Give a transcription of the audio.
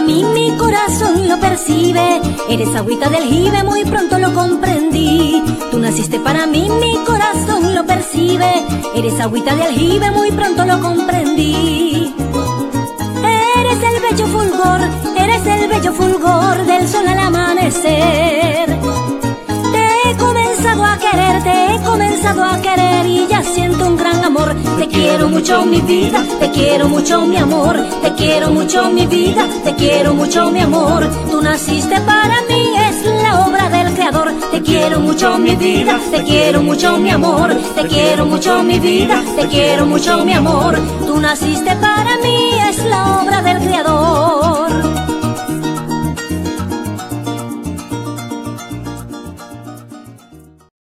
mí, mi corazón lo percibe. Eres agüita del jibe, muy pronto lo comprendí. Tú naciste para mí, mi corazón lo percibe. Eres agüita del jibe, muy pronto lo comprendí. Eres el bello fulgor del sol al amanecer. Te he comenzado a querer y ya siento un gran amor. Te quiero mucho mi vida, te quiero mucho mi amor. Te quiero mucho mi vida, te quiero mucho mi amor. Tú naciste para mí, es la obra del Creador. Te quiero mucho mi vida, te quiero mucho mi amor. Te quiero mucho mi vida, te quiero mucho mi amor. Tú naciste para mí, es la obra